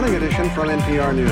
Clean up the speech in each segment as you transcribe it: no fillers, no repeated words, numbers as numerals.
morning edition from NPR News.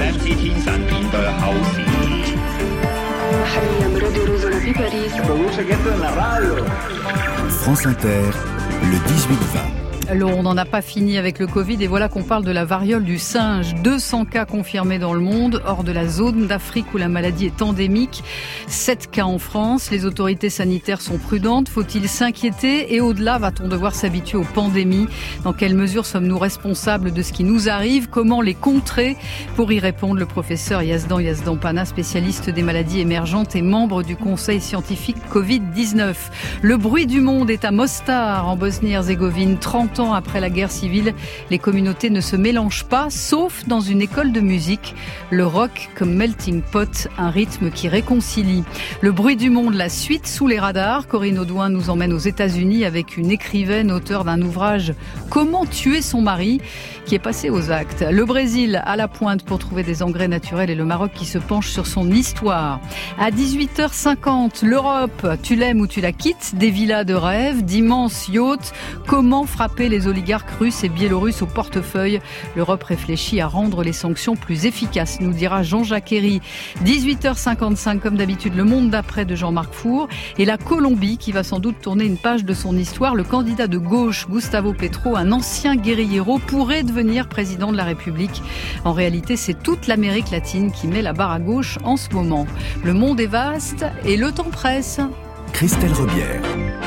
France Inter, le 18-20. Alors, on n'en a pas fini avec le Covid et voilà qu'on parle de la variole du singe. 200 cas confirmés dans le monde, hors de la zone d'Afrique où la maladie est endémique. 7 cas en France. Les autorités sanitaires sont prudentes. Faut-il s'inquiéter? Et au-delà, va-t-on devoir s'habituer aux pandémies? Dans quelle mesure sommes-nous responsables de ce qui nous arrive? Comment les contrer? Pour y répondre, le professeur Yazdan Pana, spécialiste des maladies émergentes et membre du conseil scientifique Covid-19. Le bruit du monde est à Mostar, en Bosnie-Herzégovine. 30 ans après la guerre civile, les communautés ne se mélangent pas, sauf dans une école de musique. Le rock comme melting pot, un rythme qui réconcilie. Le bruit du monde, la suite sous les radars. Corinne Audouin nous emmène aux États-Unis avec une écrivaine, auteure d'un ouvrage « Comment tuer son mari » qui est passé aux actes. Le Brésil à la pointe pour trouver des engrais naturels et le Maroc qui se penche sur son histoire. À 18h50, l'Europe, tu l'aimes ou tu la quittes, des villas de rêve, d'immenses yachts. Comment frapper les oligarques russes et biélorusses au portefeuille? L'Europe réfléchit à rendre les sanctions plus efficaces, nous dira Jean-Jacques Herry. 18h55, comme d'habitude, le monde d'après de Jean-Marc Four et la Colombie qui va sans doute tourner une page de son histoire. Le candidat de gauche, Gustavo Petro, un ancien guérillero, pourrait devenir président de la République. En réalité, c'est toute l'Amérique latine qui met la barre à gauche en ce moment. Le monde est vaste et le temps presse. Christelle Rebière.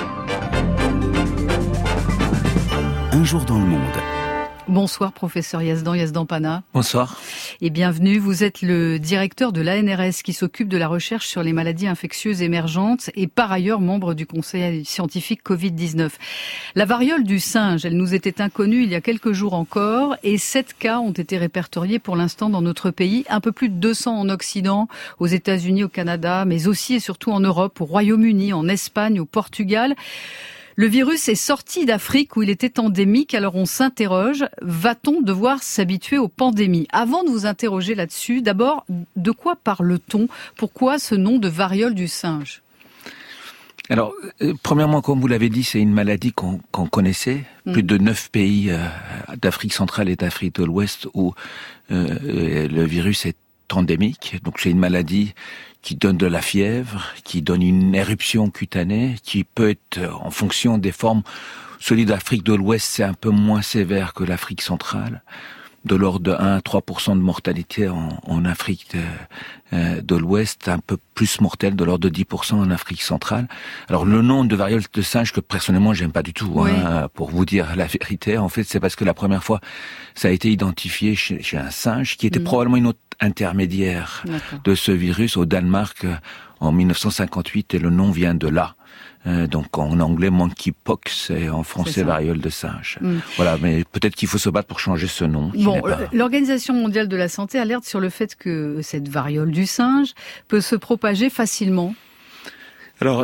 Un jour dans le monde. Bonsoir professeur Yazdan Pana. Bonsoir. Et bienvenue. Vous êtes le directeur de l'ANRS qui s'occupe de la recherche sur les maladies infectieuses émergentes et par ailleurs membre du conseil scientifique Covid-19. La variole du singe, elle nous était inconnue il y a quelques jours encore et 7 cas ont été répertoriés pour l'instant dans notre pays. Un peu plus de 200 en Occident, aux États-Unis, au Canada, mais aussi et surtout en Europe, au Royaume-Uni, en Espagne, au Portugal. Le virus est sorti d'Afrique où il était endémique, alors on s'interroge, va-t-on devoir s'habituer aux pandémies? Avant de vous interroger là-dessus, d'abord, de quoi parle-t-on? Pourquoi ce nom de variole du singe? Alors, premièrement, comme vous l'avez dit, c'est une maladie qu'on connaissait. Plus de 9 pays d'Afrique centrale et d'Afrique de l'Ouest où le virus est endémique. Donc c'est une maladie qui donne de la fièvre, qui donne une éruption cutanée, qui peut être, en fonction des formes, celui d'Afrique de l'Ouest, c'est un peu moins sévère que l'Afrique centrale, de l'ordre de 1 à 3% de mortalité en Afrique de l'Ouest, un peu plus mortel, de l'ordre de 10% en Afrique centrale. Alors le nom de variole de singe, que personnellement j'aime pas du tout, oui. Pour vous dire la vérité, en fait c'est parce que la première fois ça a été identifié chez un singe qui était probablement une autre intermédiaire de ce virus au Danemark en 1958 et le nom vient de là. Donc en anglais monkeypox et en français variole de singe. Voilà, mais peut-être qu'il faut se battre pour changer ce nom. Bon, l'Organisation mondiale de la santé alerte sur le fait que cette variole du singe peut se propager facilement. Alors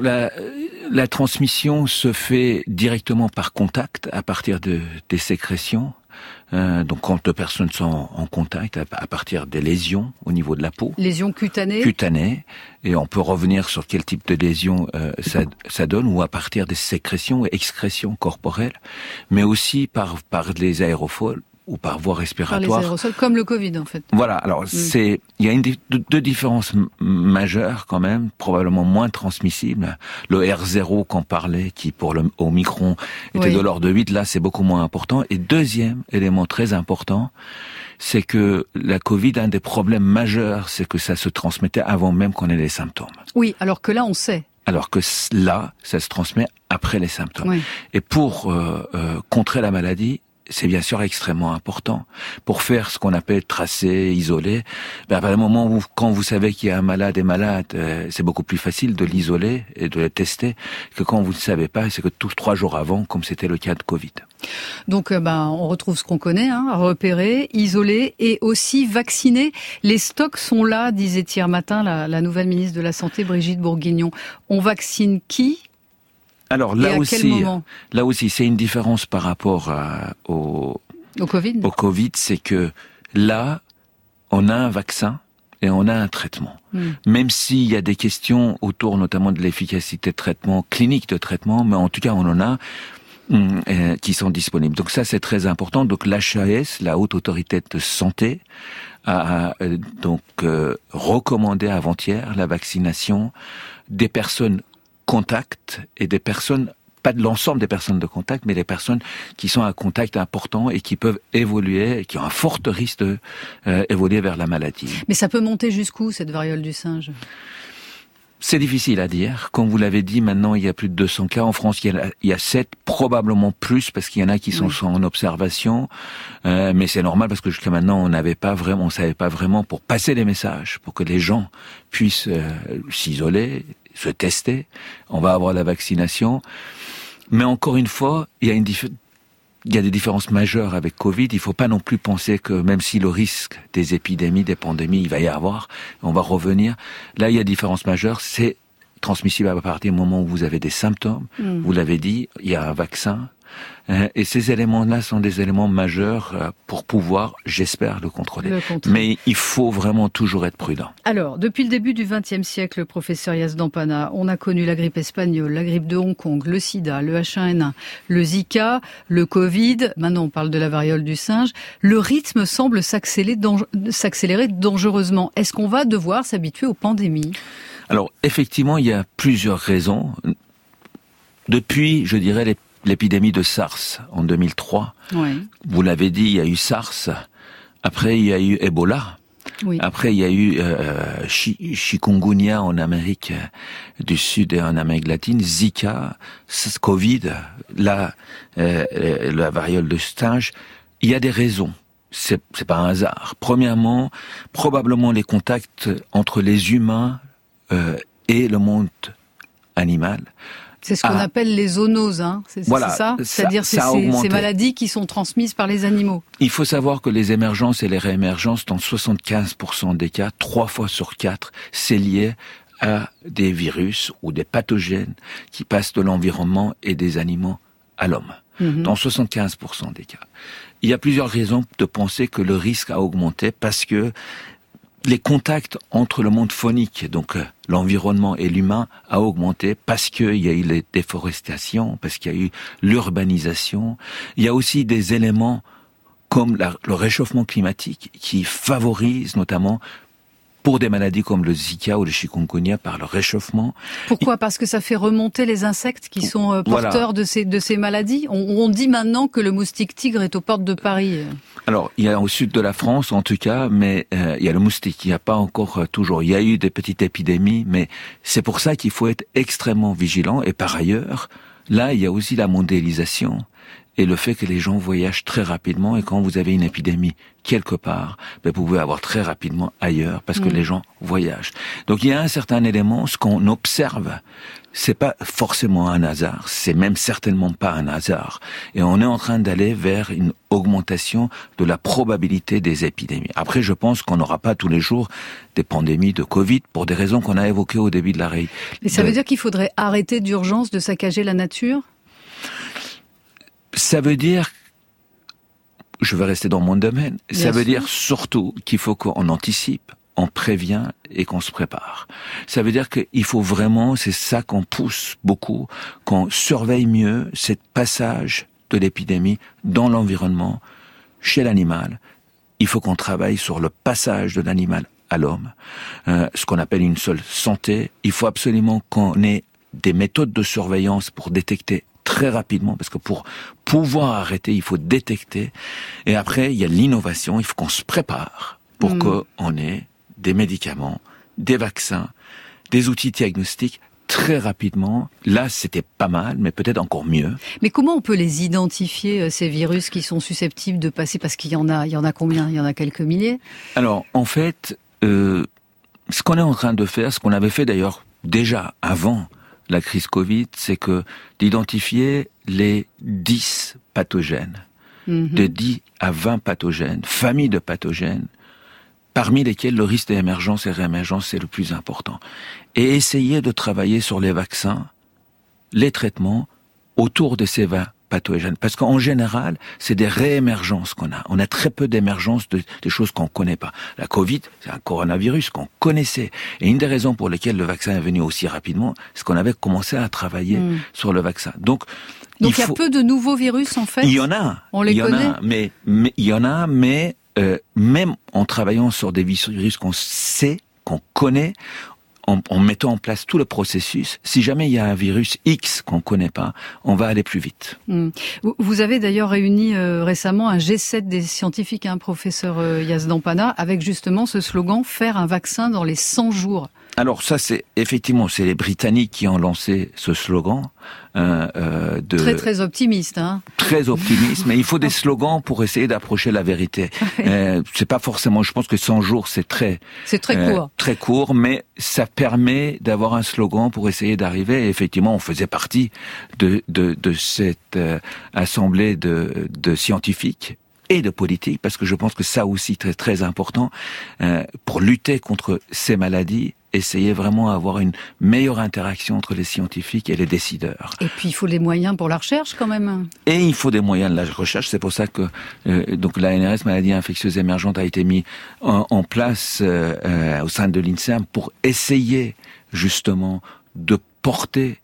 la transmission se fait directement par contact à partir des sécrétions. Donc quand deux personnes sont en contact à partir des lésions au niveau de la peau. Lésions cutanées. Cutanées. Et on peut revenir sur quel type de lésion ça donne, ou à partir des sécrétions et excrétions corporelles, mais aussi par les aérosols ou par voie respiratoire. Par les aérosols, comme le Covid en fait. Voilà, alors il y a deux différences majeures quand même, probablement moins transmissibles. Le R0 qu'on parlait, qui pour le Omicron était de l'ordre de 8, là c'est beaucoup moins important. Et deuxième élément très important, c'est que la Covid, un des problèmes majeurs, c'est que ça se transmettait avant même qu'on ait les symptômes. Oui, alors que là on sait. Alors que là, ça se transmet après les symptômes. Oui. Et pour contrer la maladie, c'est bien sûr extrêmement important. Pour faire ce qu'on appelle tracer, isoler, à partir du moment où, quand vous savez qu'il y a un malade et malade, c'est beaucoup plus facile de l'isoler et de le tester que quand vous ne savez pas, c'est que 3 jours avant, comme c'était le cas de Covid. Donc, on retrouve ce qu'on connaît, repérer, isoler et aussi vacciner. Les stocks sont là, disait hier matin la nouvelle ministre de la Santé, Brigitte Bourguignon. On vaccine qui ? Alors là aussi, c'est une différence par rapport au Covid. Au Covid, c'est que là, on a un vaccin et on a un traitement. Même s'il y a des questions autour notamment de l'efficacité de traitement, clinique de traitement, mais en tout cas on en a. qui sont disponibles. Donc ça, c'est très important. Donc l'HAS, la Haute Autorité de Santé, a donc recommandé avant-hier la vaccination des personnes contacts et des personnes, pas de l'ensemble des personnes de contact, mais des personnes qui sont à contact important et qui peuvent évoluer, et qui ont un fort risque de évoluer vers la maladie. Mais ça peut monter jusqu'où, cette variole du singe ? C'est difficile à dire. Comme vous l'avez dit, maintenant, il y a plus de 200 cas. En France, il y a 7, probablement plus, parce qu'il y en a qui sont en observation. Mais c'est normal, parce que jusqu'à maintenant, on savait pas vraiment pour passer les messages, pour que les gens puissent s'isoler, se tester. On va avoir la vaccination. Mais encore une fois, il y a des différences majeures avec Covid. Il faut pas non plus penser que même si le risque des épidémies, des pandémies, il va y avoir, on va revenir. Là, il y a des différences majeures. C'est transmissible à partir du moment où vous avez des symptômes. Vous l'avez dit, il y a un vaccin. Et ces éléments-là sont des éléments majeurs pour pouvoir, j'espère, le contrôler. Mais il faut vraiment toujours être prudent. Alors, depuis le début du XXe siècle, professeur Yazdan-Pana, on a connu la grippe espagnole, la grippe de Hong Kong, le sida, le H1N1, le Zika, le Covid. Maintenant, on parle de la variole du singe. Le rythme semble s'accélérer dangereusement. Est-ce qu'on va devoir s'habituer aux pandémies ? Alors, effectivement, il y a plusieurs raisons. Depuis, je dirais, l'épidémie de SARS en 2003. Vous l'avez dit, il y a eu SARS. Après, il y a eu Ebola. Après, il y a eu chikungunya en Amérique du Sud et en Amérique latine, Zika, Covid, la variole de singe. Il y a des raisons. C'est pas un hasard. Premièrement, probablement les contacts entre les humains et le monde animal. C'est ce qu'on appelle les zoonoses, hein. Voilà, c'est ça ? C'est-à-dire ces maladies qui sont transmises par les animaux. Il faut savoir que les émergences et les réémergences, dans 75% des cas, 3 fois sur 4, c'est lié à des virus ou des pathogènes qui passent de l'environnement et des animaux à l'homme. Dans 75% des cas. Il y a plusieurs raisons de penser que le risque a augmenté parce que les contacts entre le monde faunique, donc l'environnement et l'humain, a augmenté parce qu'il y a eu les déforestations, parce qu'il y a eu l'urbanisation. Il y a aussi des éléments comme le réchauffement climatique qui favorise notamment pour des maladies comme le Zika ou le chikungunya par le réchauffement. Pourquoi ? Parce que ça fait remonter les insectes qui sont porteurs de ces maladies. On dit maintenant que le moustique tigre est aux portes de Paris. Alors, il y a au sud de la France, en tout cas, mais il y a le moustique. Il n'y a pas encore toujours. Il y a eu des petites épidémies, mais c'est pour ça qu'il faut être extrêmement vigilant. Et par ailleurs, là, il y a aussi la mondialisation et le fait que les gens voyagent très rapidement. Et quand vous avez une épidémie quelque part, vous pouvez avoir très rapidement ailleurs parce que les gens voyagent. Donc il y a un certain élément, ce qu'on observe, c'est pas forcément un hasard, c'est même certainement pas un hasard. Et on est en train d'aller vers une augmentation de la probabilité des épidémies. Après, je pense qu'on n'aura pas tous les jours des pandémies de Covid pour des raisons qu'on a évoquées au début de la réunion. Mais ça veut dire qu'il faudrait arrêter d'urgence de saccager la nature ? Ça veut dire, je vais rester dans mon domaine, ça veut dire surtout qu'il faut qu'on anticipe, on prévient et qu'on se prépare. Ça veut dire qu'il faut vraiment, c'est ça qu'on pousse beaucoup, qu'on surveille mieux ce passage de l'épidémie dans l'environnement, chez l'animal. Il faut qu'on travaille sur le passage de l'animal à l'homme, ce qu'on appelle une seule santé. Il faut absolument qu'on ait des méthodes de surveillance pour détecter très rapidement, parce que pour pouvoir arrêter, il faut détecter. Et après, il y a l'innovation, il faut qu'on se prépare pour qu'on ait des médicaments, des vaccins, des outils diagnostiques très rapidement. Là, c'était pas mal, mais peut-être encore mieux. Mais comment on peut les identifier, ces virus qui sont susceptibles de passer ? Parce qu'il y en a combien ? Il y en a quelques milliers ? Alors, en fait, ce qu'on est en train de faire, ce qu'on avait fait d'ailleurs déjà avant la crise Covid, c'est que d'identifier les 10 pathogènes, de 10 à 20 pathogènes, familles de pathogènes, parmi lesquels le risque d'émergence et réémergence est le plus important. Et essayer de travailler sur les vaccins, les traitements autour de ces 20 pathogènes. Parce qu'en général, c'est des réémergences qu'on a. On a très peu d'émergences des choses qu'on connaît pas. La Covid, c'est un coronavirus qu'on connaissait. Et une des raisons pour lesquelles le vaccin est venu aussi rapidement, c'est qu'on avait commencé à travailler sur le vaccin. Donc il y a peu de nouveaux virus, en fait? Il y en a. On les connaît? Mais il y en a, mais même en travaillant sur des virus qu'on sait, qu'on connaît, en mettant en place tout le processus, si jamais il y a un virus X qu'on connaît pas, on va aller plus vite. Vous avez d'ailleurs réuni récemment un G7 des scientifiques, professeur Yazdan-Pana, avec justement ce slogan « Faire un vaccin dans les 100 jours ». Alors ça, c'est les Britanniques qui ont lancé ce slogan. Très optimiste, Très optimiste, mais il faut des slogans pour essayer d'approcher la vérité. C'est pas forcément. Je pense que 100 jours, c'est très court. Très court, mais ça permet d'avoir un slogan pour essayer d'arriver. Et effectivement, on faisait partie de cette assemblée de scientifiques et de politiques, parce que je pense que ça aussi très très important pour lutter contre ces maladies. Essayer vraiment d'avoir une meilleure interaction entre les scientifiques et les décideurs. Et puis il faut des moyens pour la recherche quand même. Et il faut des moyens de la recherche. C'est pour ça que donc l'ANRS, maladie infectieuse émergente, a été mis en place au sein de l'INSERM pour essayer justement de porter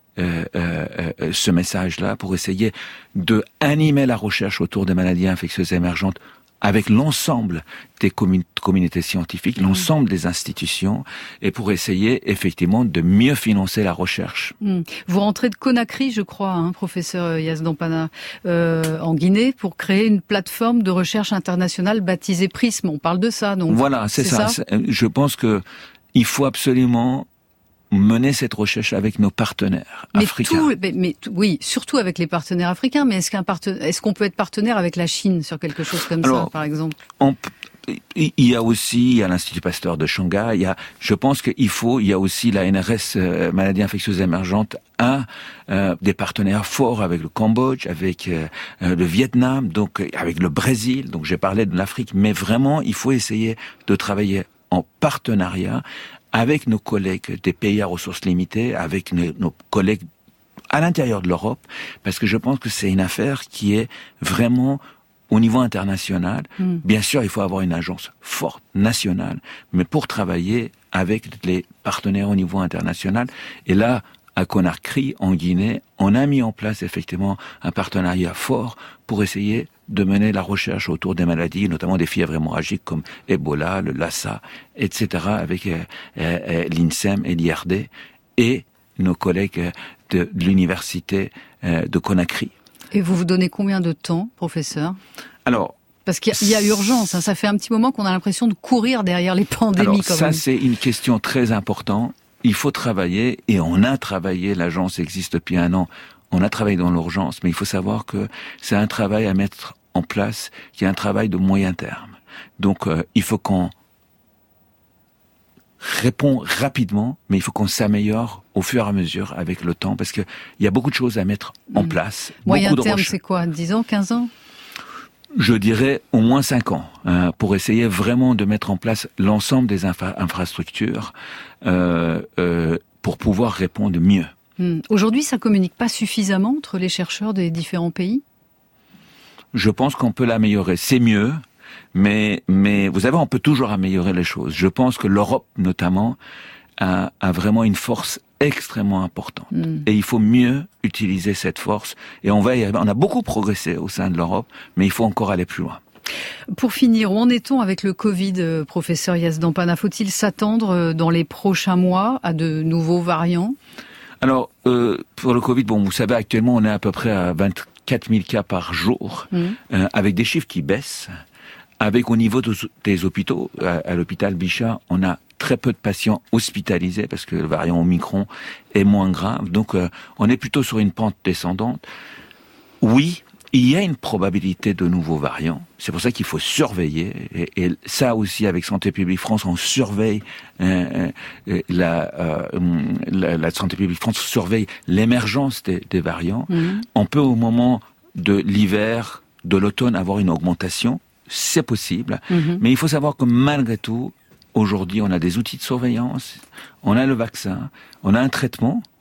ce message-là, pour essayer de animer la recherche autour des maladies infectieuses émergentes avec l'ensemble des communautés scientifiques, l'ensemble des institutions, et pour essayer effectivement de mieux financer la recherche. Vous rentrez de Conakry, je crois, professeur Yazdan-Pana, en Guinée, pour créer une plateforme de recherche internationale baptisée PRISM. On parle de ça, donc. Voilà, c'est ça. Je pense que il faut absolument mener cette recherche avec nos partenaires africains. Oui, surtout avec les partenaires africains. Mais est-ce qu'on peut être partenaire avec la Chine sur quelque chose comme ça, par exemple? Il y a l'Institut Pasteur de Shanghai. Je pense il y a aussi la NRS, maladie infectieuse émergente, des partenaires forts avec le Cambodge, avec le Vietnam, donc avec le Brésil. Donc j'ai parlé de l'Afrique, mais vraiment il faut essayer de travailler en partenariat avec nos collègues des pays à ressources limitées, avec nos collègues à l'intérieur de l'Europe, parce que je pense que c'est une affaire qui est vraiment au niveau international. Bien sûr, il faut avoir une agence forte, nationale, mais pour travailler avec les partenaires au niveau international. Et là, à Conakry, en Guinée, on a mis en place effectivement un partenariat fort pour essayer de mener la recherche autour des maladies, notamment des fièvres hémorragiques comme Ebola, le Lassa, etc., avec l'INSEM et l'IRD et nos collègues de l'université de Conakry. Et vous donnez combien de temps, professeur? Alors, parce qu'il y a urgence, ça fait un petit moment qu'on a l'impression de courir derrière les pandémies. Ça, c'est une question très importante. Il faut travailler, et on a travaillé, l'agence existe depuis 1 an, on a travaillé dans l'urgence, mais il faut savoir que c'est un travail à mettre en place, qui est un travail de moyen terme. Donc, il faut qu'on réponde rapidement, mais il faut qu'on s'améliore au fur et à mesure avec le temps, parce qu'il y a beaucoup de choses à mettre en place. Moyen terme, c'est quoi? 10 ans, 15 ans? Je dirais au moins 5 ans, pour essayer vraiment de mettre en place l'ensemble des infrastructures pour pouvoir répondre mieux. Aujourd'hui, ça communique pas suffisamment entre les chercheurs des différents pays? Je pense qu'on peut l'améliorer. C'est mieux, mais vous savez, on peut toujours améliorer les choses. Je pense que l'Europe, notamment, a vraiment une force extrêmement importante. Et il faut mieux utiliser cette force. Et on a beaucoup progressé au sein de l'Europe, mais il faut encore aller plus loin. Pour finir, où en est-on avec le Covid, professeur Yazdan-Pana? Faut-il s'attendre dans les prochains mois à de nouveaux variants? Alors, pour le Covid, vous savez, actuellement, on est à peu près à 24 000 cas par jour, avec des chiffres qui baissent. Avec au niveau des hôpitaux, à l'hôpital Bichat, on a très peu de patients hospitalisés parce que le variant Omicron est moins grave. Donc, on est plutôt sur une pente descendante. Oui, il y a une probabilité de nouveaux variants. C'est pour ça qu'il faut surveiller. Et ça aussi, avec Santé publique France, on surveille la Santé publique France surveille l'émergence des variants. On peut, au moment de l'hiver, de l'automne, avoir une augmentation. C'est possible. Mais il faut savoir que malgré tout, aujourd'hui, on a des outils de surveillance, on a le vaccin, on a un traitement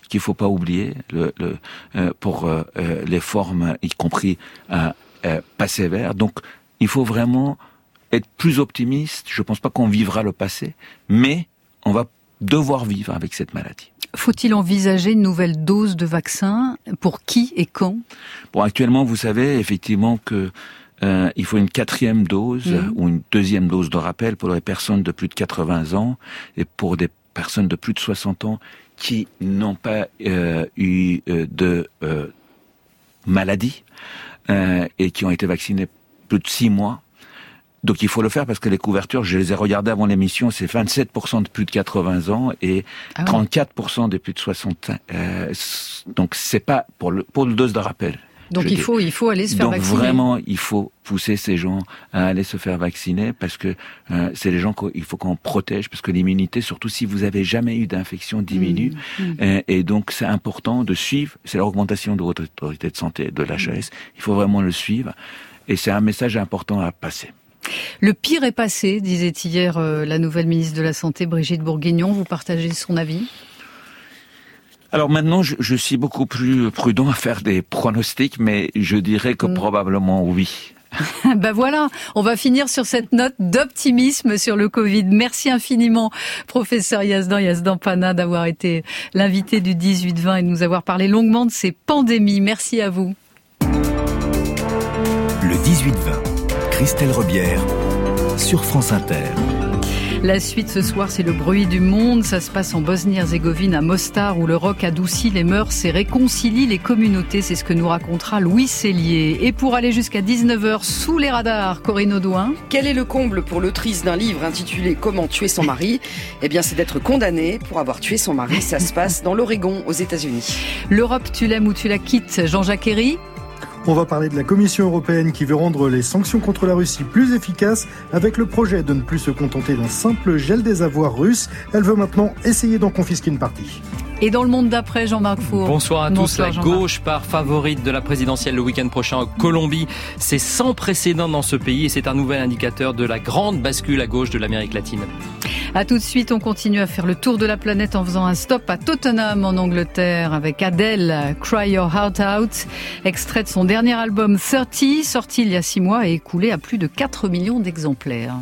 qu'il faut pas oublier pour les formes, y compris pas sévères. Donc, il faut vraiment être plus optimiste. Je pense pas qu'on vivra le passé, mais on va devoir vivre avec cette maladie. Faut-il envisager une nouvelle dose de vaccin? Pour qui et quand? Bon, actuellement, vous savez effectivement que il faut une 4e dose ou une 2e dose de rappel pour les personnes de plus de 80 ans et pour des personnes de plus de 60 ans qui n'ont pas eu de maladie et qui ont été vaccinés plus de 6 mois. Donc il faut le faire parce que les couvertures, je les ai regardées avant l'émission, c'est 27% de plus de 80 ans et 34% de plus de 60 ans. Donc c'est pas pour le dose de rappel. Donc il faut aller se faire vacciner. Donc vraiment, il faut pousser ces gens à aller se faire vacciner parce que c'est les gens qu'il faut qu'on protège parce que l'immunité, surtout si vous avez jamais eu d'infection, diminue. Et donc c'est important de suivre. C'est la recommandation de votre autorité de santé, de l'HAS. Il faut vraiment le suivre. Et c'est un message important à passer. Le pire est passé, disait hier la nouvelle ministre de la Santé, Brigitte Bourguignon. Vous partagez son avis ? Alors maintenant, je suis beaucoup plus prudent à faire des pronostics, mais je dirais que probablement oui. Ben voilà, on va finir sur cette note d'optimisme sur le Covid. Merci infiniment, professeur Yazdan Pana, d'avoir été l'invité du 18-20 et de nous avoir parlé longuement de ces pandémies. Merci à vous. Le 18-20. Christelle Rebière sur France Inter. La suite ce soir, c'est le bruit du monde. Ça se passe en Bosnie-Herzégovine, à Mostar, où le rock adoucit les mœurs et réconcilie les communautés. C'est ce que nous racontera Louis Cellier. Et pour aller jusqu'à 19h sous les radars, Corinne Audouin. Quel est le comble pour l'autrice d'un livre intitulé « Comment tuer son mari » ? Eh bien, c'est d'être condamné pour avoir tué son mari. Ça se passe dans l'Oregon, aux États-Unis. L'Europe, tu l'aimes ou tu la quittes, Jean-Jacques Herry. On va parler de la Commission européenne qui veut rendre les sanctions contre la Russie plus efficaces avec le projet de ne plus se contenter d'un simple gel des avoirs russes. Elle veut maintenant essayer d'en confisquer une partie. Et dans le monde d'après, Jean-Marc Four. Bonsoir à tous. La gauche part favorite de la présidentielle le week-end prochain en Colombie. C'est sans précédent dans ce pays et c'est un nouvel indicateur de la grande bascule à gauche de l'Amérique latine. À tout de suite, on continue à faire le tour de la planète en faisant un stop à Tottenham en Angleterre avec Adele, Cry Your Heart Out, extrait de son dernier album 30, sorti il y a 6 mois et écoulé à plus de 4 millions d'exemplaires.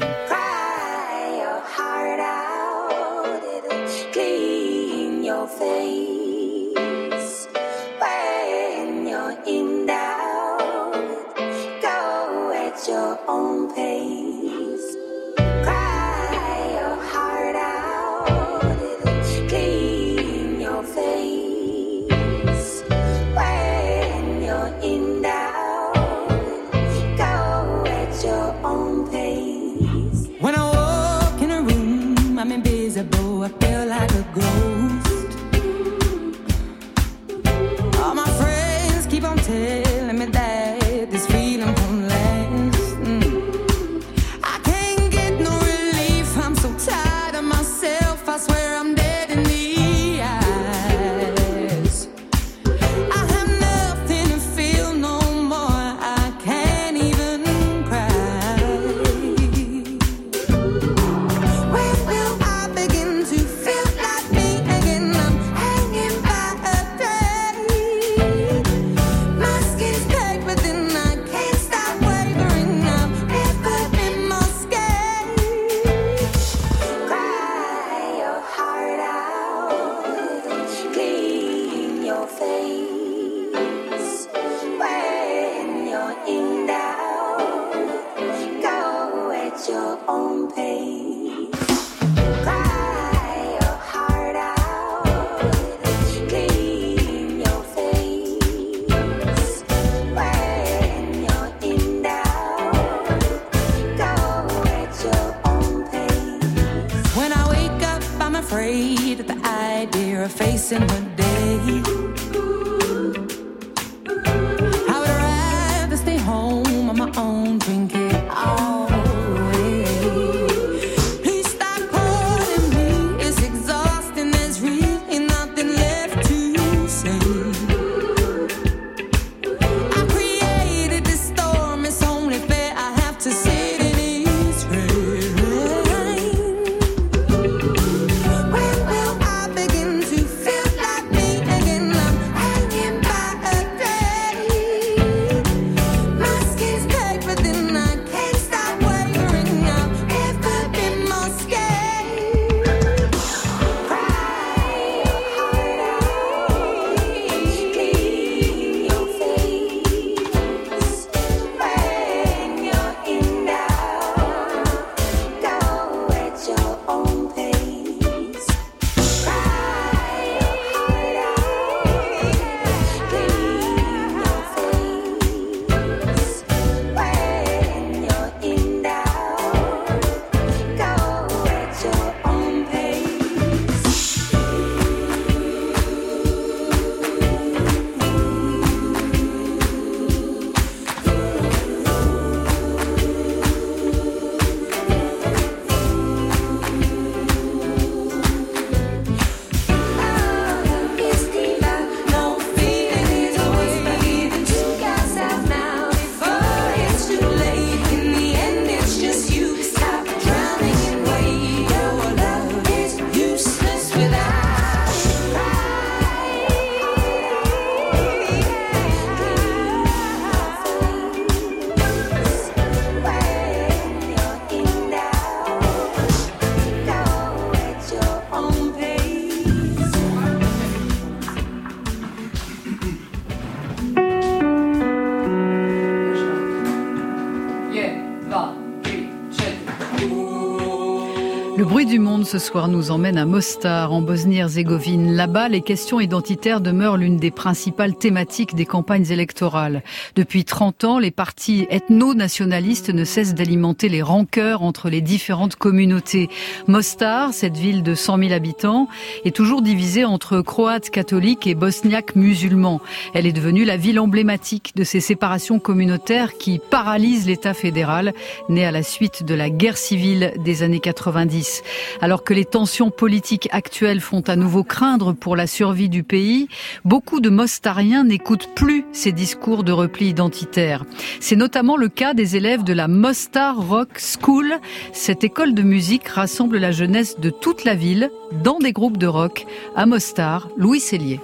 Le bruit du monde ce soir nous emmène à Mostar, en Bosnie-Herzégovine. Là-bas, les questions identitaires demeurent l'une des principales thématiques des campagnes électorales. Depuis 30 ans, les partis ethno-nationalistes ne cessent d'alimenter les rancœurs entre les différentes communautés. Mostar, cette ville de 100 000 habitants, est toujours divisée entre croates catholiques et bosniaques musulmans. Elle est devenue la ville emblématique de ces séparations communautaires qui paralysent l'État fédéral, né à la suite de la guerre civile des années 90. Alors que les tensions politiques actuelles font à nouveau craindre pour la survie du pays, beaucoup de Mostariens n'écoutent plus ces discours de repli identitaire. C'est notamment le cas des élèves de la Mostar Rock School. Cette école de musique rassemble la jeunesse de toute la ville dans des groupes de rock. À Mostar, Louis Cellier.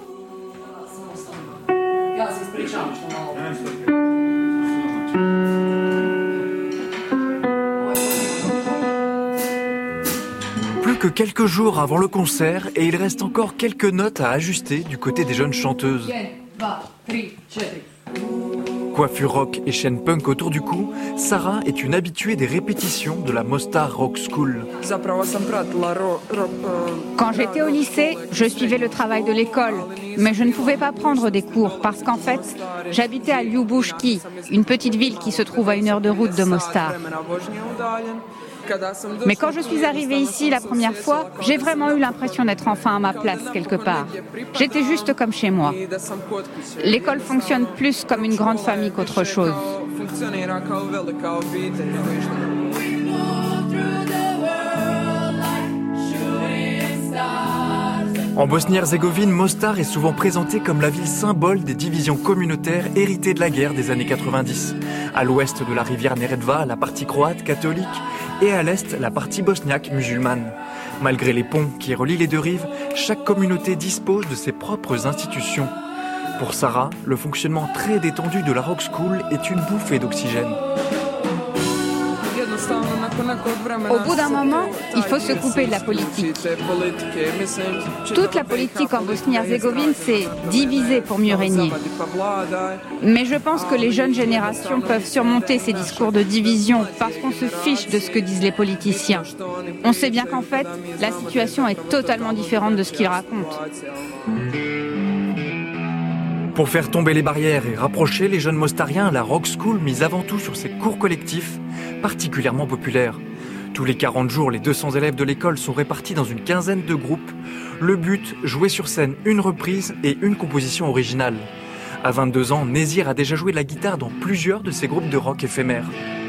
Plus que quelques jours avant le concert et il reste encore quelques notes à ajuster du côté des jeunes chanteuses. Coiffure rock et chaîne punk autour du cou, Sarah est une habituée des répétitions de la Mostar Rock School. Quand j'étais au lycée, je suivais le travail de l'école, mais je ne pouvais pas prendre des cours parce qu'en fait, j'habitais à Ljubuški, une petite ville qui se trouve à 1 heure de route de Mostar. Mais quand je suis arrivée ici la première fois, j'ai vraiment eu l'impression d'être enfin à ma place quelque part. J'étais juste comme chez moi. L'école fonctionne plus comme une grande famille qu'autre chose. En Bosnie-Herzégovine, Mostar est souvent présentée comme la ville symbole des divisions communautaires héritées de la guerre des années 90. À l'ouest de la rivière Neretva, la partie croate catholique, et à l'est, la partie bosniaque musulmane. Malgré les ponts qui relient les deux rives, chaque communauté dispose de ses propres institutions. Pour Sarah, le fonctionnement très détendu de la Rock School est une bouffée d'oxygène. Au bout d'un moment, il faut se couper de la politique. Toute la politique en Bosnie-Herzégovine, c'est diviser pour mieux régner. Mais je pense que les jeunes générations peuvent surmonter ces discours de division parce qu'on se fiche de ce que disent les politiciens. On sait bien qu'en fait, la situation est totalement différente de ce qu'ils racontent. Pour faire tomber les barrières et rapprocher les jeunes mostariens, la Rock School mise avant tout sur ses cours collectifs, particulièrement populaires. Tous les 40 jours, les 200 élèves de l'école sont répartis dans une quinzaine de groupes. Le but, jouer sur scène une reprise et une composition originale. À 22 ans, Nezir a déjà joué de la guitare dans plusieurs de ces groupes de rock éphémères.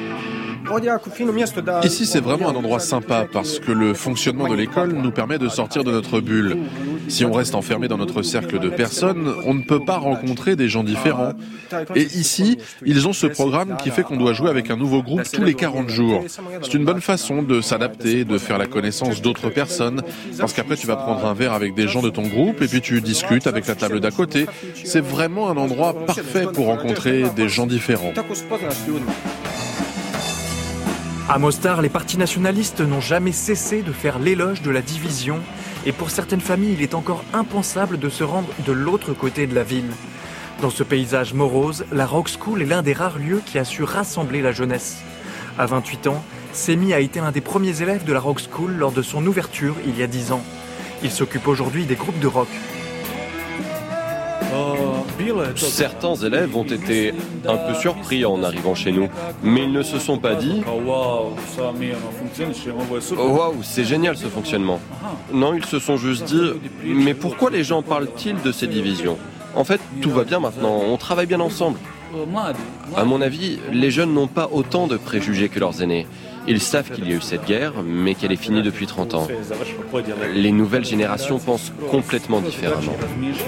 Ici, c'est vraiment un endroit sympa parce que le fonctionnement de l'école nous permet de sortir de notre bulle. Si on reste enfermé dans notre cercle de personnes, on ne peut pas rencontrer des gens différents. Et ici, ils ont ce programme qui fait qu'on doit jouer avec un nouveau groupe tous les 40 jours. C'est une bonne façon de s'adapter, de faire la connaissance d'autres personnes, parce qu'après tu vas prendre un verre avec des gens de ton groupe et puis tu discutes avec la table d'à côté. C'est vraiment un endroit parfait pour rencontrer des gens différents. À Mostar, les partis nationalistes n'ont jamais cessé de faire l'éloge de la division et pour certaines familles, il est encore impensable de se rendre de l'autre côté de la ville. Dans ce paysage morose, la Rock School est l'un des rares lieux qui a su rassembler la jeunesse. À 28 ans, Semi a été un des premiers élèves de la Rock School lors de son ouverture il y a 10 ans. Il s'occupe aujourd'hui des groupes de rock. Certains élèves ont été un peu surpris en arrivant chez nous, mais ils ne se sont pas dit « Waouh, c'est génial ce fonctionnement ». Non, ils se sont juste dit « Mais pourquoi les gens parlent-ils de ces divisions ? En fait, tout va bien maintenant, on travaille bien ensemble ». À mon avis, les jeunes n'ont pas autant de préjugés que leurs aînés. Ils savent qu'il y a eu cette guerre, mais qu'elle est finie depuis 30 ans. Les nouvelles générations pensent complètement différemment.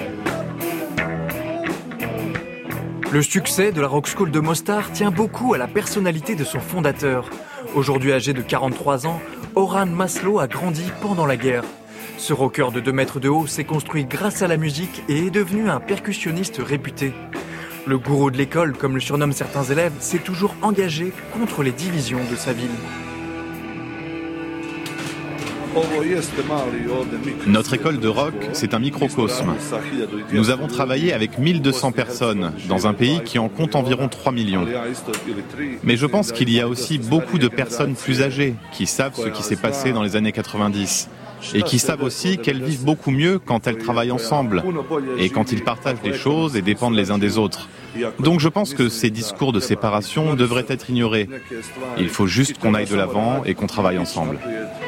Le succès de la Rock School de Mostar tient beaucoup à la personnalité de son fondateur. Aujourd'hui âgé de 43 ans, Orhan Maslow a grandi pendant la guerre. Ce rocker de 2 mètres de haut s'est construit grâce à la musique et est devenu un percussionniste réputé. Le gourou de l'école, comme le surnomment certains élèves, s'est toujours engagé contre les divisions de sa ville. Notre école de rock, c'est un microcosme. Nous avons travaillé avec 1200 personnes dans un pays qui en compte environ 3 millions. Mais je pense qu'il y a aussi beaucoup de personnes plus âgées qui savent ce qui s'est passé dans les années 90 et qui savent aussi qu'elles vivent beaucoup mieux quand elles travaillent ensemble et quand ils partagent des choses et dépendent les uns des autres. Donc je pense que ces discours de séparation devraient être ignorés. Il faut juste qu'on aille de l'avant et qu'on travaille ensemble.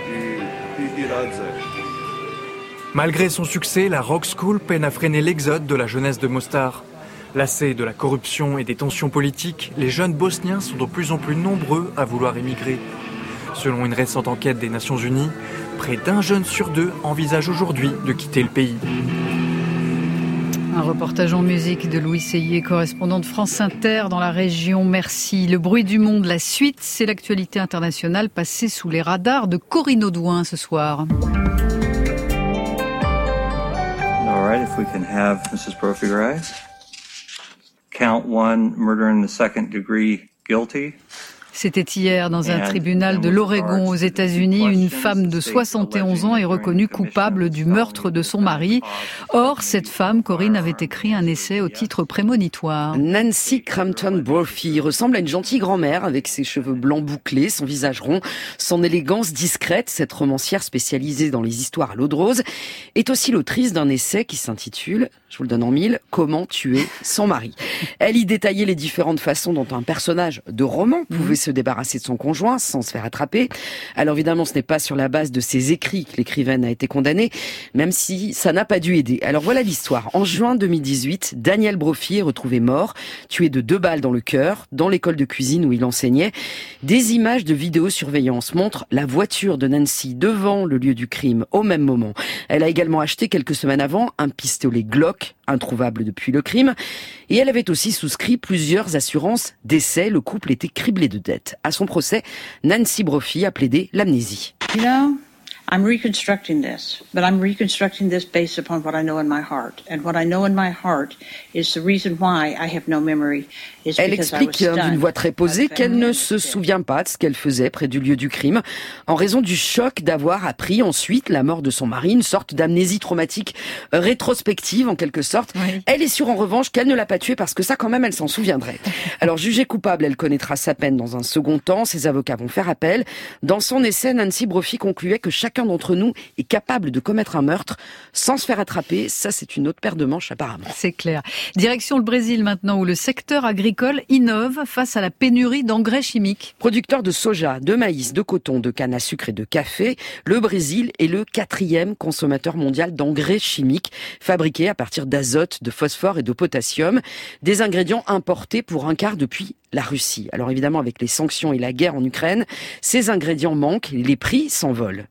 Malgré son succès, la Rock School peine à freiner l'exode de la jeunesse de Mostar. Lassés de la corruption et des tensions politiques, les jeunes bosniens sont de plus en plus nombreux à vouloir émigrer. Selon une récente enquête des Nations Unies, près d'1 jeune sur 2 envisage aujourd'hui de quitter le pays. Un reportage en musique de Louis Seyé, correspondant de France Inter dans la région. Merci. Le bruit du monde, la suite, c'est l'actualité internationale passée sous les radars de Corinne Audouin ce soir. All right, if we can have Mrs. Brophy rise. Count 1, murder in the second degree, guilty. C'était hier dans un tribunal de l'Oregon aux États-Unis. Une femme de 71 ans est reconnue coupable du meurtre de son mari. Or, cette femme, Corinne, avait écrit un essai au titre prémonitoire. Nancy Crampton Brophy ressemble à une gentille grand-mère avec ses cheveux blancs bouclés, son visage rond, son élégance discrète. Cette romancière spécialisée dans les histoires à l'eau de rose est aussi l'autrice d'un essai qui s'intitule, je vous le donne en mille, Comment tuer son mari. Elle y détaillait les différentes façons dont un personnage de roman pouvait se débarrasser de son conjoint sans se faire attraper. Alors évidemment, ce n'est pas sur la base de ses écrits que l'écrivaine a été condamnée, même si ça n'a pas dû aider. Alors voilà l'histoire. En juin 2018, Daniel Brophy est retrouvé mort, tué de 2 balles dans le cœur, dans l'école de cuisine où il enseignait. Des images de vidéosurveillance montrent la voiture de Nancy devant le lieu du crime au même moment. Elle a également acheté quelques semaines avant un pistolet Glock, introuvable depuis le crime, et elle avait aussi souscrit plusieurs assurances décès. Le couple était criblé de dettes. À son procès, Nancy Brophy a plaidé l'amnésie. You know, I'm reconstructing this, but I'm reconstructing this based upon what I know in my heart. And what I know in my heart is the reason why I have no memory. Elle explique d'une voix très posée qu'elle ne se souvient pas de ce qu'elle faisait près du lieu du crime, en raison du choc d'avoir appris ensuite la mort de son mari, une sorte d'amnésie traumatique rétrospective en quelque sorte. Oui. Elle est sûre en revanche qu'elle ne l'a pas tué parce que ça quand même elle s'en souviendrait. Alors jugée coupable, elle connaîtra sa peine dans un second temps, ses avocats vont faire appel. Dans son essai, Nancy Brophy concluait que chacun d'entre nous est capable de commettre un meurtre sans se faire attraper. Ça c'est une autre paire de manches apparemment. C'est clair. Direction le Brésil maintenant où le secteur agricole innove face à la pénurie d'engrais chimiques. Producteur de soja, de maïs, de coton, de canne à sucre et de café, le Brésil est le 4e consommateur mondial d'engrais chimiques fabriqués à partir d'azote, de phosphore et de potassium, des ingrédients importés pour un quart depuis la Russie. Alors évidemment, avec les sanctions et la guerre en Ukraine, ces ingrédients manquent et les prix s'envolent.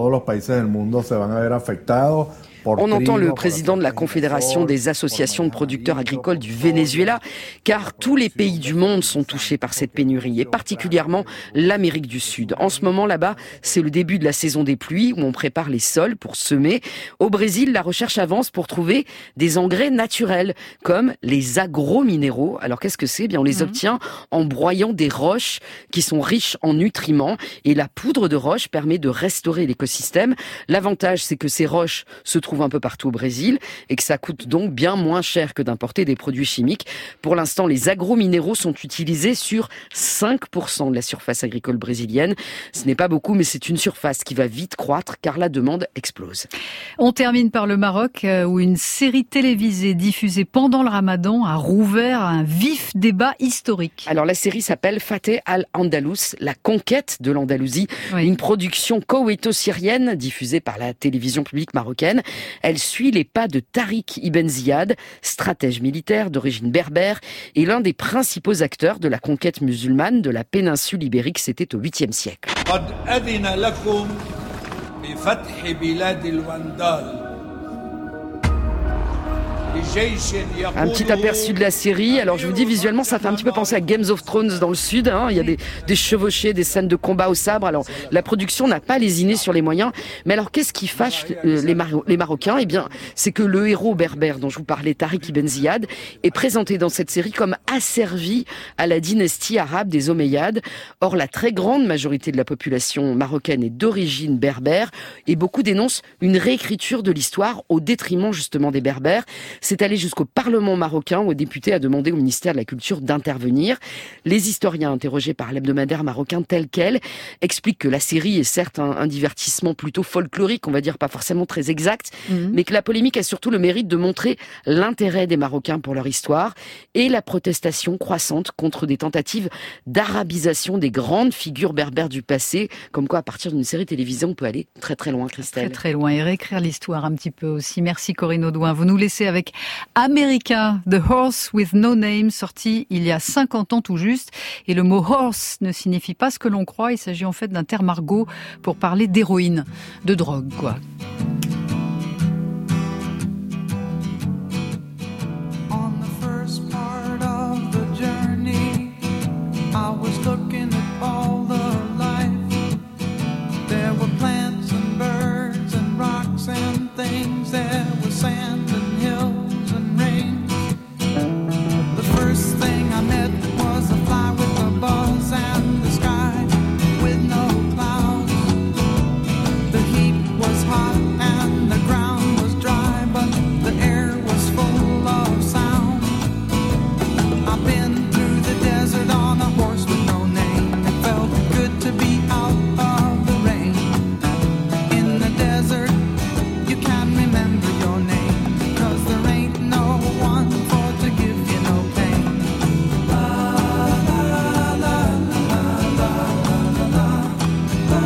On entend le président de la Confédération des associations de producteurs agricoles du Venezuela, car tous les pays du monde sont touchés par cette pénurie, et particulièrement l'Amérique du Sud. En ce moment, là-bas, c'est le début de la saison des pluies, où on prépare les sols pour semer. Au Brésil, la recherche avance pour trouver des engrais naturels, comme les agrominéraux. Alors qu'est-ce que c'est ? Eh bien, on les obtient en broyant des roches qui sont riches en nutriments, et la poudre de roche permet de restaurer l'écosystème. L'avantage, c'est que ces roches se trouvent un peu partout au Brésil et que ça coûte donc bien moins cher que d'importer des produits chimiques. Pour l'instant, les agrominéraux sont utilisés sur 5% de la surface agricole brésilienne. Ce n'est pas beaucoup, mais c'est une surface qui va vite croître car la demande explose. On termine par le Maroc où une série télévisée diffusée pendant le Ramadan a rouvert un vif débat historique. Alors la série s'appelle Fateh al-Andalus, la conquête de l'Andalousie, une production koweïto-syrienne diffusée par la télévision publique marocaine. Elle suit les pas de Tariq Ibn Ziyad, stratège militaire d'origine berbère et l'un des principaux acteurs de la conquête musulmane de la péninsule ibérique, c'était au 8e siècle. Un petit aperçu de la série. Alors je vous dis, visuellement, ça fait un petit peu penser à Game of Thrones dans le sud. Il y a des chevauchés, des scènes de combat au sabre. Alors la production n'a pas lésiné sur les moyens. Mais alors qu'est-ce qui fâche les Marocains ? Eh bien, c'est que le héros berbère dont je vous parlais, Tariq Ibn Ziyad, est présenté dans cette série comme asservi à la dynastie arabe des Omeyyades. Or, la très grande majorité de la population marocaine est d'origine berbère et beaucoup dénoncent une réécriture de l'histoire au détriment justement des Berbères. C'est allé jusqu'au Parlement marocain où le député a demandé au ministère de la Culture d'intervenir. Les historiens interrogés par l'hebdomadaire marocain Tel Quel expliquent que la série est certes un divertissement plutôt folklorique, on va dire pas forcément très exact, mais que la polémique a surtout le mérite de montrer l'intérêt des Marocains pour leur histoire et la protestation croissante contre des tentatives d'arabisation des grandes figures berbères du passé, comme quoi à partir d'une série télévisée on peut aller très très loin, Christelle. Très très loin et réécrire l'histoire un petit peu aussi. Merci Corinne Audouin. Vous nous laissez avec America, The Horse with No Name, sorti il y a 50 ans tout juste. Et le mot horse ne signifie pas ce que l'on croit. Il s'agit en fait d'un terme argot pour parler d'héroïne, de drogue quoi. I was looking at all the life. There were plants and birds and rocks and things. There was sand and hills and rain. The first thing I met was a fly with a buzz and the sky with no clouds. The heat was hot and the ground was dry, but the air was full of sound. I've been through the desert on a horse with no name. It felt good to be out of the rain. In the desert, you can't remember your name, 'cause there ain't no one for to give you no pain. La la la la la la la la la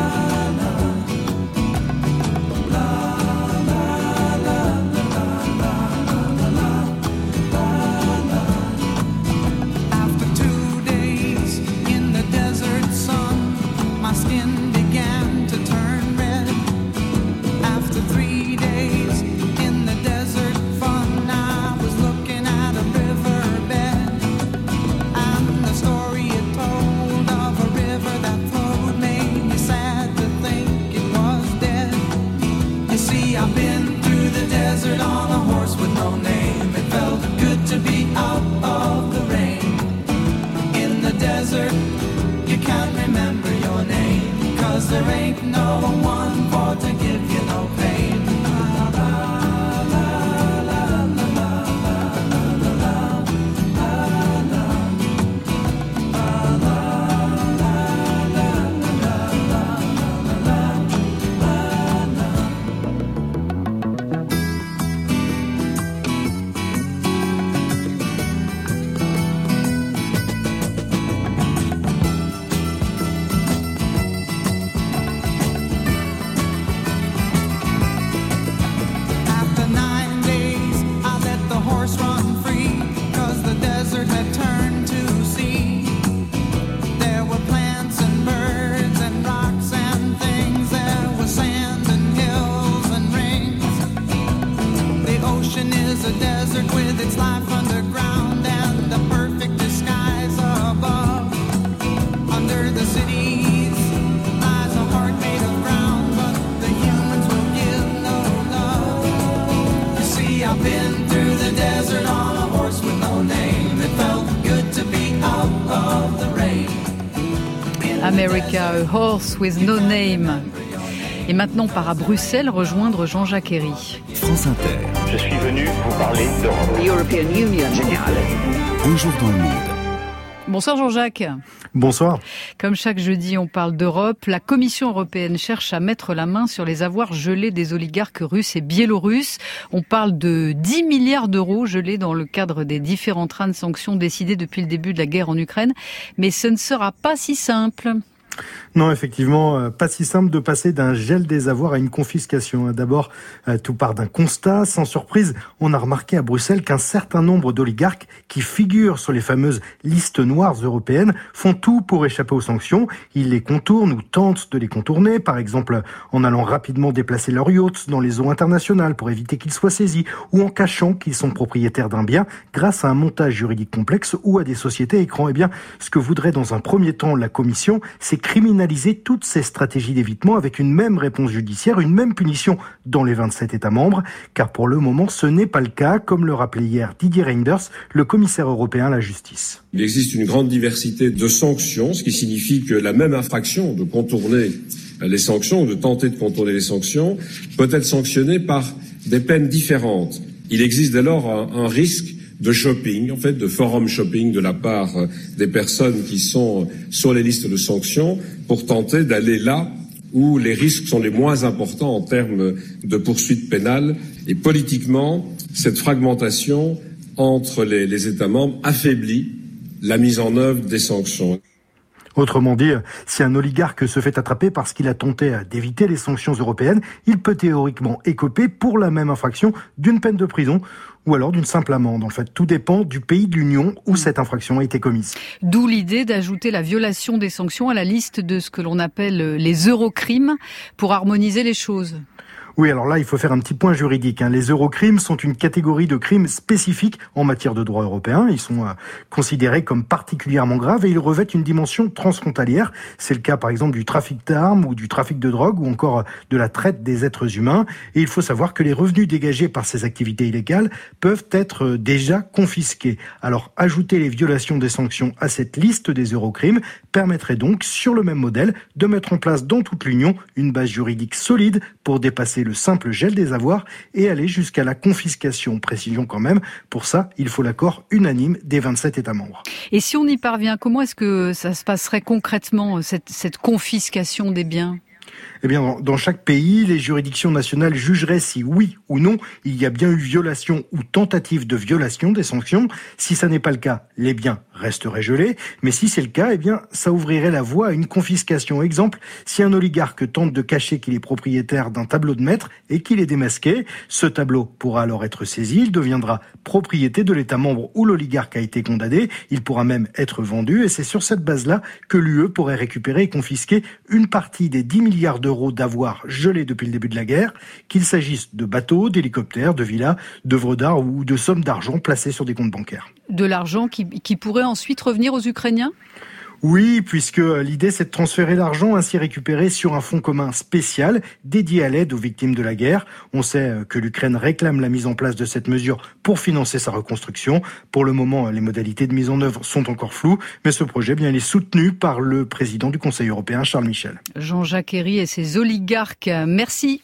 After 2 days in the desert sun, my skin began to turn red. After 3 days in the desert fun, I was looking at a riverbed, and the story it told of a river that flowed made me sad to think it was dead. You see, I've been through the desert on a horse with no name. It felt good to be out of the rain. In the desert, you can't remember your name, 'cause there ain't no one for to give you no pain. After 9 days, I let the horse run free, 'cause the desert had turned to sea. There were plants and birds and rocks and things. There was sand and hills and rings. The ocean is a desert with its life underground and the perfect disguise above. Under the cities lies a heart made of ground, but the humans will give no love. You see, I've been through the desert on a horse with no name. It felt good to be out of the rain. America, A Horse with No Name. Et maintenant, on part à Bruxelles rejoindre Jean-Jacques Herry. France Inter. Je suis venu vous parler d'Europe. The European Union général. Un jour dans le monde. Bonsoir Jean-Jacques. Bonsoir. Comme chaque jeudi, on parle d'Europe. La Commission européenne cherche à mettre la main sur les avoirs gelés des oligarques russes et biélorusses. On parle de 10 milliards d'euros gelés dans le cadre des différents trains de sanctions décidés depuis le début de la guerre en Ukraine. Mais ce ne sera pas si simple. Non, effectivement, pas si simple de passer d'un gel des avoirs à une confiscation. D'abord, tout part d'un constat. Sans surprise, on a remarqué à Bruxelles qu'un certain nombre d'oligarques qui figurent sur les fameuses listes noires européennes font tout pour échapper aux sanctions. Ils les contournent ou tentent de les contourner, par exemple en allant rapidement déplacer leurs yachts dans les eaux internationales pour éviter qu'ils soient saisis, ou en cachant qu'ils sont propriétaires d'un bien grâce à un montage juridique complexe ou à des sociétés écrans. Eh bien, ce que voudrait dans un premier temps la Commission, c'est criminaliser toutes ces stratégies d'évitement avec une même réponse judiciaire, une même punition dans les 27 États membres, car pour le moment, ce n'est pas le cas, comme le rappelait hier Didier Reynders, le commissaire européen à la justice. Il existe une grande diversité de sanctions, ce qui signifie que la même infraction de contourner les sanctions, ou de tenter de contourner les sanctions, peut être sanctionnée par des peines différentes. Il existe dès lors un risque de shopping, en fait, de forum shopping de la part des personnes qui sont sur les listes de sanctions pour tenter d'aller là où les risques sont les moins importants en termes de poursuites pénales. Et politiquement, cette fragmentation entre les États membres affaiblit la mise en œuvre des sanctions. Autrement dit, si un oligarque se fait attraper parce qu'il a tenté d'éviter les sanctions européennes, il peut théoriquement écoper pour la même infraction d'une peine de prison ou alors d'une simple amende. En fait, tout dépend du pays de l'Union où cette infraction a été commise. D'où l'idée d'ajouter la violation des sanctions à la liste de ce que l'on appelle les eurocrimes pour harmoniser les choses. Oui, alors là, il faut faire un petit point juridique. Les eurocrimes sont une catégorie de crimes spécifiques en matière de droit européen. Ils sont considérés comme particulièrement graves et ils revêtent une dimension transfrontalière. C'est le cas, par exemple, du trafic d'armes ou du trafic de drogue ou encore de la traite des êtres humains. Et il faut savoir que les revenus dégagés par ces activités illégales peuvent être déjà confisqués. Alors, ajouter les violations des sanctions à cette liste des eurocrimes permettrait donc, sur le même modèle, de mettre en place dans toute l'Union une base juridique solide pour dépasser le simple gel des avoirs et aller jusqu'à la confiscation. Précision quand même, pour ça, il faut l'accord unanime des 27 États membres. Et si on y parvient, comment est-ce que ça se passerait concrètement, cette confiscation des biens ? Eh bien, dans chaque pays, les juridictions nationales jugeraient si oui ou non il y a bien eu violation ou tentative de violation des sanctions. Si ça n'est pas le cas, les biens resteraient gelés. Mais si c'est le cas, eh bien, ça ouvrirait la voie à une confiscation. Exemple, si un oligarque tente de cacher qu'il est propriétaire d'un tableau de maître et qu'il est démasqué, ce tableau pourra alors être saisi. Il deviendra propriété de l'État membre où l'oligarque a été condamné. Il pourra même être vendu. Et c'est sur cette base-là que l'UE pourrait récupérer et confisquer une partie des 10 milliards d'euros d'avoirs gelés depuis le début de la guerre, qu'il s'agisse de bateaux, d'hélicoptères, de villas, d'œuvres d'art ou de sommes d'argent placées sur des comptes bancaires. De l'argent qui pourrait ensuite revenir aux Ukrainiens ? Oui, puisque l'idée c'est de transférer l'argent ainsi récupéré sur un fonds commun spécial dédié à l'aide aux victimes de la guerre. On sait que l'Ukraine réclame la mise en place de cette mesure pour financer sa reconstruction. Pour le moment, les modalités de mise en œuvre sont encore floues, mais ce projet il est soutenu par le président du Conseil européen, Charles Michel. Jean-Jacques Herry et ses oligarques, merci.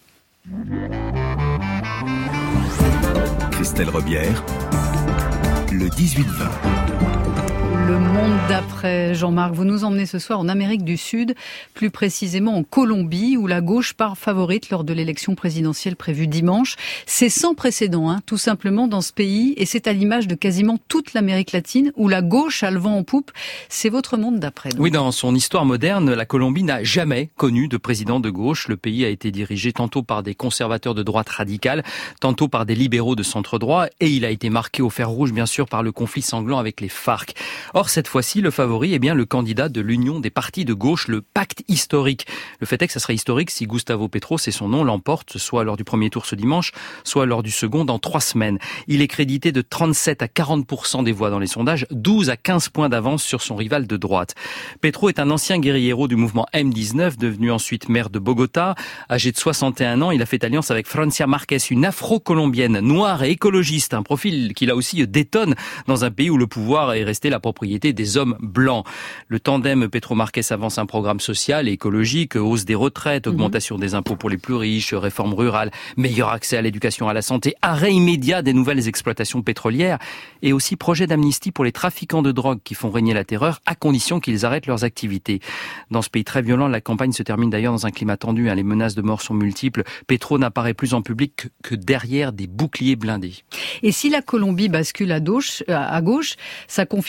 Christelle Rebière, le 18-20. Le monde d'après, Jean-Marc, vous nous emmenez ce soir en Amérique du Sud, plus précisément en Colombie, où la gauche part favorite lors de l'élection présidentielle prévue dimanche. C'est sans précédent, tout simplement, dans ce pays, et c'est à l'image de quasiment toute l'Amérique latine, où la gauche a le vent en poupe. C'est votre monde d'après. Donc. Oui, dans son histoire moderne, la Colombie n'a jamais connu de président de gauche. Le pays a été dirigé tantôt par des conservateurs de droite radicale, tantôt par des libéraux de centre-droit, et il a été marqué au fer rouge, bien sûr, par le conflit sanglant avec les FARC. Or, cette fois-ci, le favori est bien le candidat de l'Union des partis de gauche, le Pacte historique. Le fait est que ça serait historique si Gustavo Petro, c'est son nom, l'emporte, soit lors du premier tour ce dimanche, soit lors du second dans 3 semaines. Il est crédité de 37 à 40% des voix dans les sondages, 12 à 15 points d'avance sur son rival de droite. Petro est un ancien guérillero du mouvement M19, devenu ensuite maire de Bogota. Âgé de 61 ans, il a fait alliance avec Francia Marquez, une afro-colombienne, noire et écologiste, un profil qui là aussi détonne dans un pays où le pouvoir est resté la propriété des hommes blancs. Le tandem Petro-Marquez avance un programme social et écologique, hausse des retraites, augmentation des impôts pour les plus riches, réforme rurale, meilleur accès à l'éducation, à la santé, arrêt immédiat des nouvelles exploitations pétrolières et aussi projet d'amnistie pour les trafiquants de drogue qui font régner la terreur à condition qu'ils arrêtent leurs activités. Dans ce pays très violent, la campagne se termine d'ailleurs dans un climat tendu. Les menaces de mort sont multiples. Petro n'apparaît plus en public que derrière des boucliers blindés. Et si la Colombie bascule à gauche, ça confirmerait donc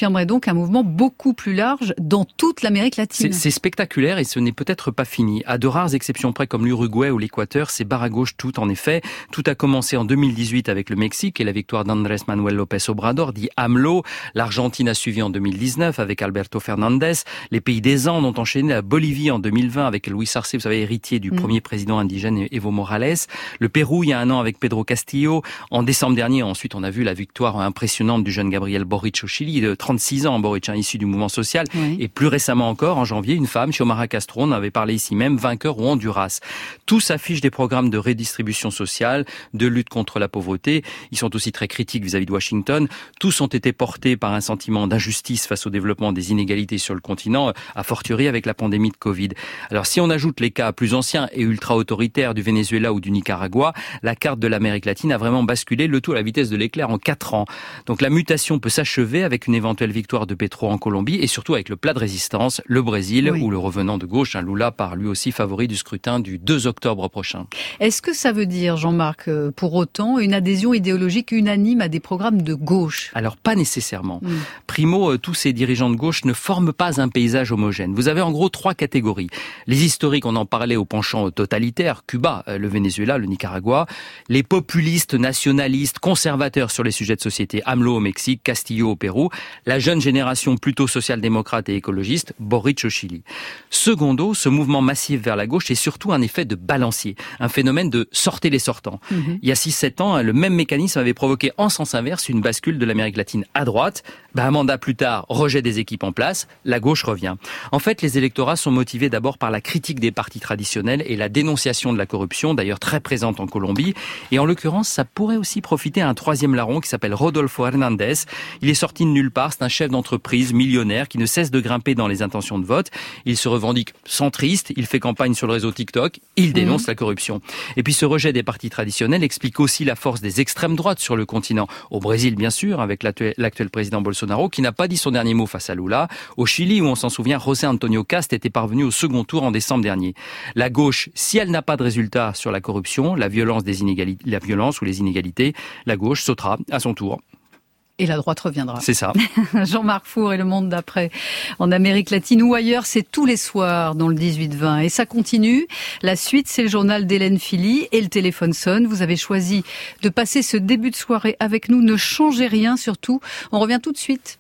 un mouvement beaucoup plus large dans toute l'Amérique latine. C'est spectaculaire et ce n'est peut-être pas fini. À de rares exceptions près comme l'Uruguay ou l'Équateur, c'est barre à gauche tout en effet. Tout a commencé en 2018 avec le Mexique et la victoire d'Andrés Manuel López Obrador, dit AMLO. L'Argentine a suivi en 2019 avec Alberto Fernandez. Les pays des Andes ont enchaîné, la Bolivie en 2020 avec Luis Arce, vous savez, héritier du premier président indigène Evo Morales. Le Pérou il y a un an avec Pedro Castillo. En décembre dernier, ensuite, on a vu la victoire impressionnante du jeune Gabriel Boric au Chili, de 36 ans, Boric, issu du mouvement social. Oui. Et plus récemment encore, en janvier, une femme, Xiomara Castro, on avait parlé ici même, vainqueur au Honduras. Tous affichent des programmes de redistribution sociale, de lutte contre la pauvreté. Ils sont aussi très critiques vis-à-vis de Washington. Tous ont été portés par un sentiment d'injustice face au développement des inégalités sur le continent, a fortiori avec la pandémie de Covid. Alors si on ajoute les cas plus anciens et ultra-autoritaires du Venezuela ou du Nicaragua, la carte de l'Amérique latine a vraiment basculé, le tout à la vitesse de l'éclair en 4 ans. Donc la mutation peut s'achever avec une éventuelle victoire de Petro en Colombie et surtout avec le plat de résistance, le Brésil, où le revenant de gauche, Lula, part lui aussi favori du scrutin du 2 octobre prochain. Est-ce que ça veut dire, Jean-Marc, pour autant, une adhésion idéologique unanime à des programmes de gauche ? Alors pas nécessairement. Primo, tous ces dirigeants de gauche ne forment pas un paysage homogène. Vous avez en gros 3 catégories. Les historiques, on en parlait au penchant totalitaire, Cuba, le Venezuela, le Nicaragua. Les populistes, nationalistes, conservateurs sur les sujets de société, AMLO au Mexique, Castillo au Pérou. La jeune génération plutôt social-démocrate et écologiste, Boric au Chili. Secondo, ce mouvement massif vers la gauche est surtout un effet de balancier, un phénomène de sortez les sortants. Il y a 6-7 ans, le même mécanisme avait provoqué en sens inverse une bascule de l'Amérique latine à droite. Un mandat plus tard, rejet des équipes en place, la gauche revient. En fait, les électorats sont motivés d'abord par la critique des partis traditionnels et la dénonciation de la corruption, d'ailleurs très présente en Colombie. Et en l'occurrence, ça pourrait aussi profiter à un troisième larron qui s'appelle Rodolfo Hernández. Il est sorti de nulle part, c'est un chef d'entreprise millionnaire qui ne cesse de grimper dans les intentions de vote. Il se revendique centriste, il fait campagne sur le réseau TikTok, il dénonce la corruption. Et puis ce rejet des partis traditionnels explique aussi la force des extrêmes droites sur le continent. Au Brésil, bien sûr, avec l'actuel président Bolsonaro, qui n'a pas dit son dernier mot face à Lula. Au Chili, où on s'en souvient, José Antonio Cast était parvenu au second tour en décembre dernier. La gauche, si elle n'a pas de résultat sur la corruption, la violence ou les inégalités, la gauche sautera à son tour. Et la droite reviendra. C'est ça. Jean-Marc Four et le monde d'après. En Amérique latine ou ailleurs, c'est tous les soirs dans le 18-20. Et ça continue. La suite, c'est le journal d'Hélène Philly et le téléphone sonne. Vous avez choisi de passer ce début de soirée avec nous. Ne changez rien surtout. On revient tout de suite.